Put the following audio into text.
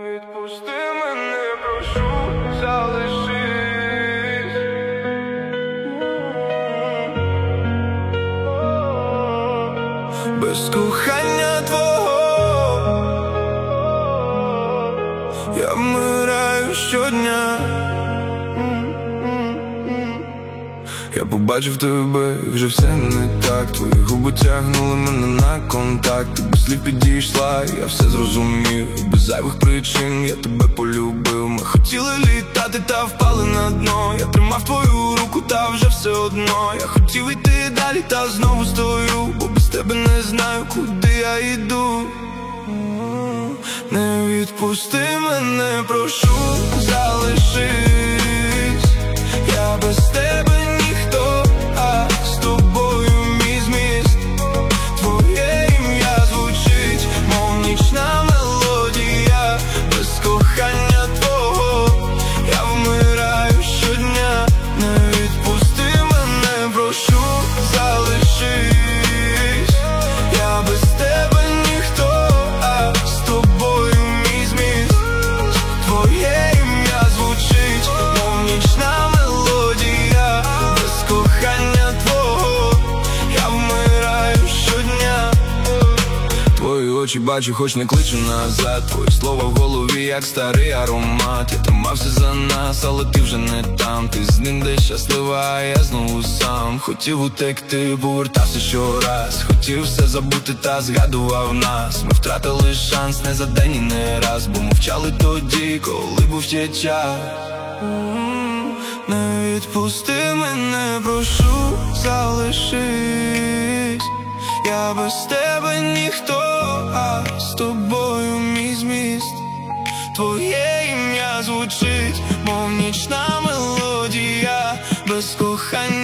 Відпусти мене, прошу, залишись. Без кохання твого я вмираю щодня. Я побачив тебе, вже все не так. Твої губи тягнули мене на контакт. Ти без слів підійшла, я все зрозумів. Без зайвих причин я тебе полюбив. Ми хотіли літати та впали на дно. Я тримав твою руку, та вже все одно. Я хотів йти далі, та знову стою, бо без тебе не знаю, куди я йду. Не відпусти мене, прошу, залишись. Я без тебе ніхто, а з тобою мій зміст. Твоє ім'я звучить, мов нічна мелодія. Без кохання твого я вмираю щодня. Не відпусти мене, прошу, залишись. Я без тебе ніхто, а з тобою мій зміст. Твоє ім'я звучить, мов нічна мелодія. Без кохання твого я вмираю щодня. Твої очі бачу, хоч не кличу назад. Твої слова в голові, як старий аромат. Я тримався за нас, але ти вже не там. Ти з ним десь щаслива, а я знову сам. Хотів утекти, повертався щораз. Хотів все забути, та згадував нас. Ми втратили шанс не за день і не раз, бо мовчали тоді, коли був ще час. Не відпусти мене, прошу, залишись. Я без тебе ніхто, а з тобою мій зміст. Твоє ім'я звучить, мов нічна мелодія. Без кохання